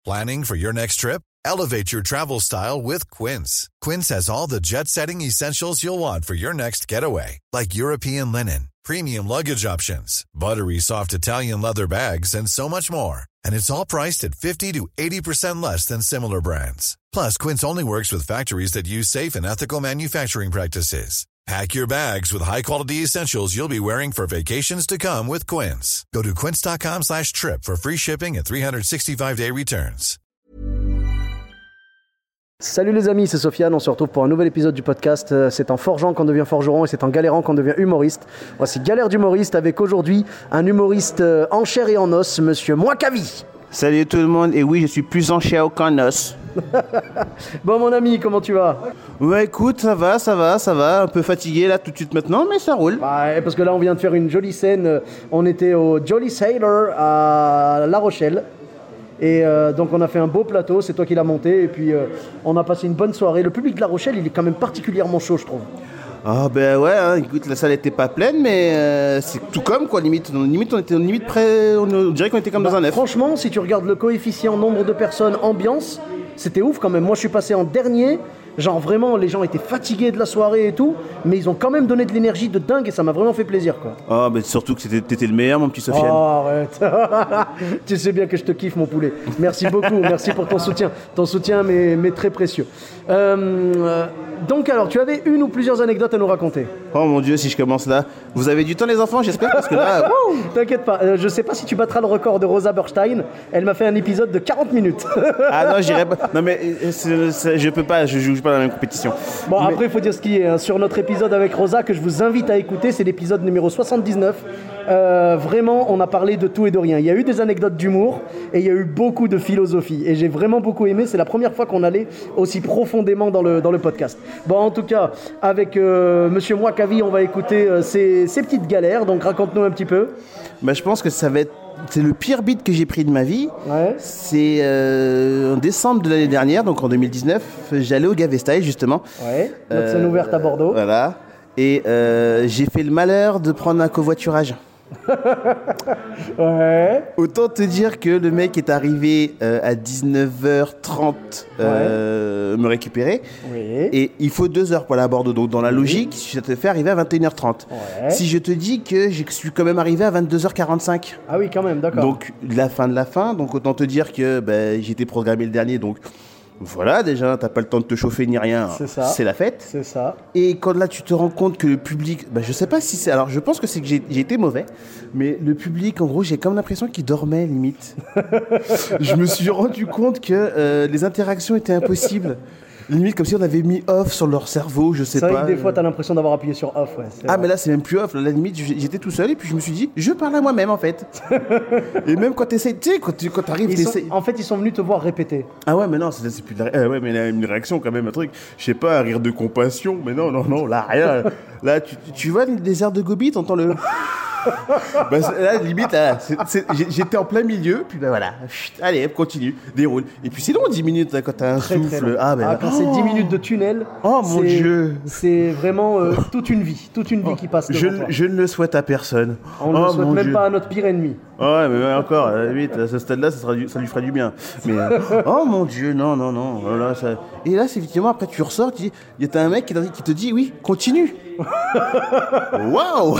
Planning for your next trip? Elevate your travel style with Quince. Quince has all the jet-setting essentials you'll want for your next getaway, like European linen, premium luggage options, buttery soft Italian leather bags, and so much more. And it's all priced at 50 to 80% less than similar brands. Plus, Quince only works with factories that use safe and ethical manufacturing practices. Pack your bags with high-quality essentials you'll be wearing for vacations to come with Quince. Go to quince.com/trip for free shipping and 365-day returns. Salut les amis, c'est Sofiane, on se retrouve pour un nouvel épisode du podcast. C'est en forgeant qu'on devient forgeron et c'est en galérant qu'on devient humoriste. Voici Galère d'humoriste avec aujourd'hui un humoriste en chair et en os, monsieur Mouakavi. Salut tout le monde, et oui, je suis plus en chair qu'en os. Bon mon ami, comment tu vas? Ouais, écoute, ça va, un peu fatigué là tout de suite maintenant, mais ça roule. Ouais, parce que là on vient de faire une jolie scène, on était au Jolly Sailor à La Rochelle. Et donc on a fait un beau plateau, c'est toi qui l'as monté, et puis on a passé une bonne soirée. Le public de La Rochelle, il est quand même particulièrement chaud, je trouve. Ah ben ouais, hein, écoute, la salle était pas pleine, mais c'est tout comme quoi, limite on était limite près, on dirait qu'on était comme dans un F. Franchement, si tu regardes le coefficient nombre de personnes, ambiance, c'était ouf quand même. Moi je suis passé en dernier, genre vraiment les gens étaient fatigués de la soirée et tout, mais ils ont quand même donné de l'énergie de dingue et ça m'a vraiment fait plaisir quoi. Ah ben surtout que t'étais le meilleur mon petit Sofiane. Oh arrête. Tu sais bien que je te kiffe mon poulet. Merci beaucoup, merci pour ton soutien mais très précieux. Donc alors, tu avais une ou plusieurs anecdotes à nous raconter? Oh mon Dieu, si je commence là. Vous avez du temps les enfants, j'espère, parce que là... T'inquiète pas, je sais pas si tu battras le record de Rosa Berstein. Elle m'a fait un épisode de 40 minutes. Ah non, j'irai pas. Non mais je peux pas, je joue pas dans la même compétition. Bon, après, il faut dire ce qui est. Hein. Sur notre épisode avec Rosa, que je vous invite à écouter, c'est l'épisode numéro 79. Vraiment, on a parlé de tout et de rien. Il y a eu des anecdotes d'humour et il y a eu beaucoup de philosophie. Et j'ai vraiment beaucoup aimé. C'est la première fois qu'on allait aussi profondément dans le podcast. Bon, en tout cas, avec monsieur Mouakavi, on va écouter ses petites galères. Donc, raconte-nous un petit peu. Bah, je pense que c'est le pire beat que j'ai pris de ma vie. Ouais. C'est en décembre de l'année dernière, donc en 2019, j'allais au Gavestai justement. Ouais. Notre scène ouverte à Bordeaux. Voilà. Et j'ai fait le malheur de prendre un covoiturage. Ouais. Autant te dire que le mec est arrivé à 19h30 me récupérer. Oui. Et il faut 2 heures pour aller à Bordeaux. Donc dans la logique, ça te fait arriver à 21h30. Ouais. Si je te dis que je suis quand même arrivé à 22h45. Ah oui, quand même, d'accord. Donc la fin de la fin. Donc autant te dire que j'étais programmé le dernier. Donc voilà, déjà, t'as pas le temps de te chauffer ni rien. C'est ça. C'est la fête. C'est ça. Et quand là, tu te rends compte que le public... je sais pas si c'est... Alors, je pense que c'est que j'ai été mauvais. Mais le public, en gros, j'ai comme l'impression qu'il dormait, limite. Je me suis rendu compte que les interactions étaient impossibles. Limite comme si on avait mis off sur leur cerveau, je sais pas. C'est vrai que des fois, t'as l'impression d'avoir appuyé sur off, ouais. Ah, mais là, c'est même plus off. Là, à la limite, j'étais tout seul et puis je me suis dit, je parle à moi-même, en fait. Et même quand t'essayes, tu sais, quand t'arrives, t'essayes... En fait, ils sont venus te voir répéter. Ah ouais, mais non, c'est plus de la... ouais, mais il y a une réaction quand même, un truc. Je sais pas, un rire de compassion, mais non, là, rien. Là, tu vois les airs de Gobi, t'entends le... là, limite, là, j'étais en plein milieu, puis voilà. Chut, allez, continue, déroule. Et puis c'est long, 10 minutes, là, quand t'as un souffle. Quand c'est 10 minutes de tunnel, oh mon Dieu, c'est vraiment toute une vie qui passe devant toi. Je ne le souhaite à personne. On ne le souhaite même pas à notre pire ennemi. Ouais, mais encore, à la limite, à ce stade-là, ça lui fera du bien. Mais, oh mon Dieu, non. Voilà, ça... Et là, c'est effectivement, après, tu ressors, il y a un mec qui te dit, oui, continue. Waouh.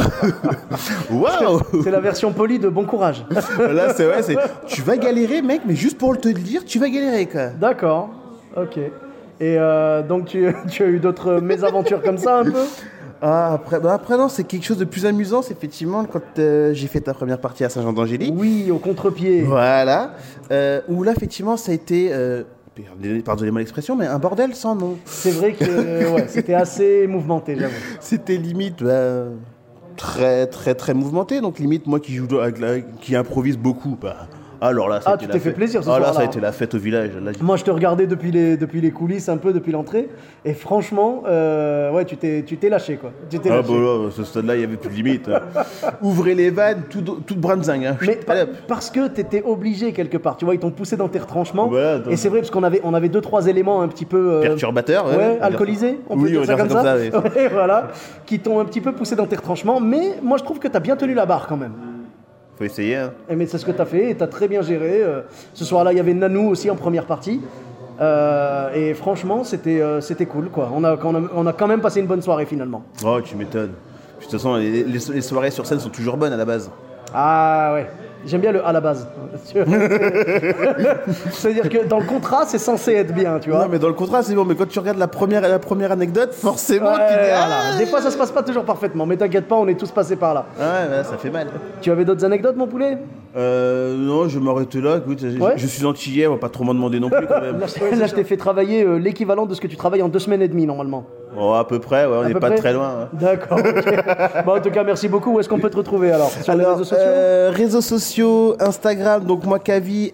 C'est la version polie de bon courage. Là, tu vas galérer, mec, mais juste pour te le dire, tu vas galérer, quoi. D'accord, ok. Et donc, tu as eu d'autres mésaventures comme ça, un peu? Ah, après, non, c'est quelque chose de plus amusant, c'est effectivement quand j'ai fait ta première partie à Saint-Jean-d'Angély. Oui, au contre-pied. Voilà. Où là, effectivement, ça a été... pardonnez-moi l'expression, mais un bordel sans nom. C'est vrai que c'était assez mouvementé, j'avoue. C'était limite très très très mouvementé, donc limite moi qui improvise beaucoup, alors là, tu t'es fait plaisir ce soir-là. Là, ça a été la fête au village. Là, moi, je te regardais depuis les coulisses, un peu depuis l'entrée, et franchement, tu t'es lâché, quoi. Là, à ce stade-là, il n'y avait plus de limite. Ouvrez les vannes, toute brinzingue. Hein. Mais parce que t'étais obligé quelque part, tu vois, ils t'ont poussé dans tes retranchements. Voilà, et c'est vrai, parce qu'on avait 2-3 éléments un petit peu... perturbateurs. Alcoolisés, on peut dire ça comme ça. Oui. Ouais, voilà, qui t'ont un petit peu poussé dans tes retranchements, mais moi, je trouve que t'as bien tenu la barre, quand même. Faut essayer. Hein. Mais c'est ce que tu as fait et tu as très bien géré. Ce soir-là, il y avait Nanou aussi en première partie. Et franchement, c'était cool, quoi. On a quand même passé une bonne soirée finalement. Oh, tu m'étonnes. De toute façon, les soirées sur scène sont toujours bonnes à la base. Ah ouais. J'aime bien le à la base. C'est-à-dire que dans le contrat, c'est censé être bien, tu vois. Non, mais dans le contrat, c'est bon. Mais quand tu regardes la première anecdote, forcément, tu dis voilà. Des fois, ça se passe pas toujours parfaitement. Mais t'inquiète pas, on est tous passés par là. Ouais, ça fait mal. Tu avais d'autres anecdotes, mon poulet? Non, je m'arrête là. Écoute, je suis antillais, on va pas trop m'en demander non plus quand même. Là, je t'ai fait travailler l'équivalent de ce que tu travailles en 2 semaines et demie, normalement. Oh, à peu près, ouais, on n'est pas très loin. Ouais. D'accord. Okay. Bon, en tout cas, merci beaucoup. Où est-ce qu'on peut te retrouver alors? Sur les réseaux sociaux? Réseaux sociaux, Instagram, donc Mwakavi,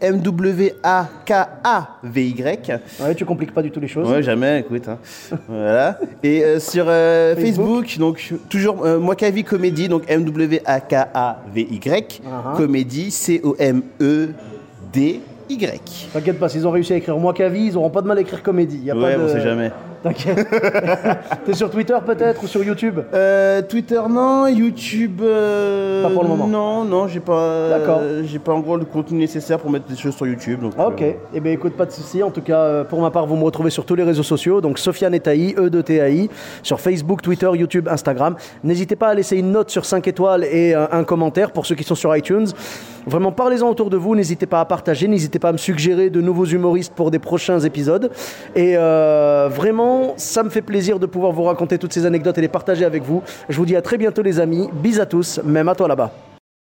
MWAKAVY. Ouais, tu compliques pas du tout les choses. Ouais, jamais, écoute. Hein. Voilà. Et sur Facebook, donc toujours Mwakavi Comédie, donc MWAKAVY, Comédie, COMEDY. T'inquiète pas, s'ils ont réussi à écrire Mwakavi, ils auront pas de mal à écrire comédie. Y a ouais, pas de... on sait jamais. T'inquiète. T'es sur Twitter peut-être ou sur YouTube? Twitter non, YouTube pas pour le moment. Non, j'ai pas. D'accord. J'ai pas encore le contenu nécessaire pour mettre des choses sur YouTube. Donc, ok. Eh bien écoute, pas de souci. En tout cas, pour ma part, vous me retrouvez sur tous les réseaux sociaux. Donc Sofiane Etaï, E2TAI, sur Facebook, Twitter, YouTube, Instagram. N'hésitez pas à laisser une note sur 5 étoiles et un commentaire pour ceux qui sont sur iTunes. Vraiment, parlez-en autour de vous. N'hésitez pas à partager. N'hésitez pas à me suggérer de nouveaux humoristes pour des prochains épisodes. Et vraiment, ça me fait plaisir de pouvoir vous raconter toutes ces anecdotes et les partager avec vous. Je vous dis à très bientôt les amis. Bis à tous, même à toi là-bas.